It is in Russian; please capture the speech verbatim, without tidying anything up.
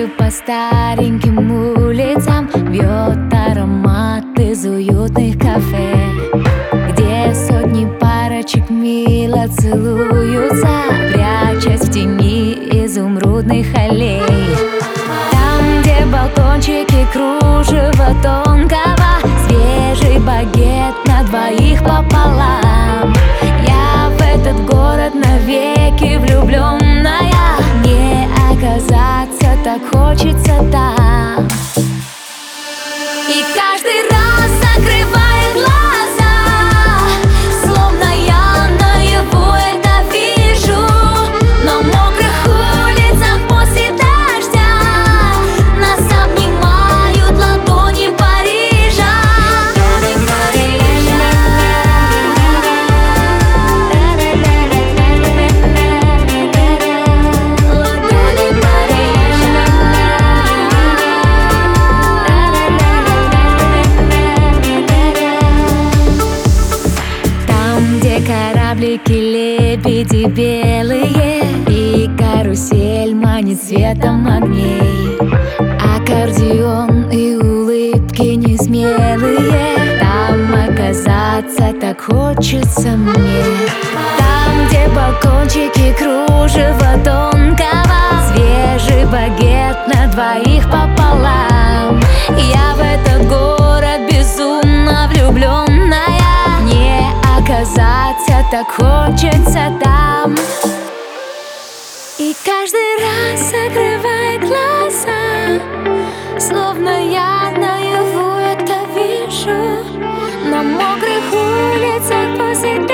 Гуляю по стареньким улицам, бьет аромат из уютных кафе, где сотни парочек мило целуются, прячась в тени изумрудных аллей. Там, где балкончики кружева тонкого, свежий багет на двоих пополам. Я в этот город навеки влюбленная, не оказаться так хочется там. И каждый раз закрывая глаза, словно я наяву это вижу, на мокрых улицах после дождя нас обнимают ладони Парижа. Ладони Парижа. Там, где кораблики, лебеди белые, и карусель манит светом огней, аккордеон и улыбки несмелые, там оказаться так хочется мне. Там, где балкончики кружева тонкого, свежий багет на двоих пополам. Я в этот город безумно влюбленная, не оказаться так хочется там. И каждый раз закрывая глаза, словно я наяву это вижу, на мокрых улицах после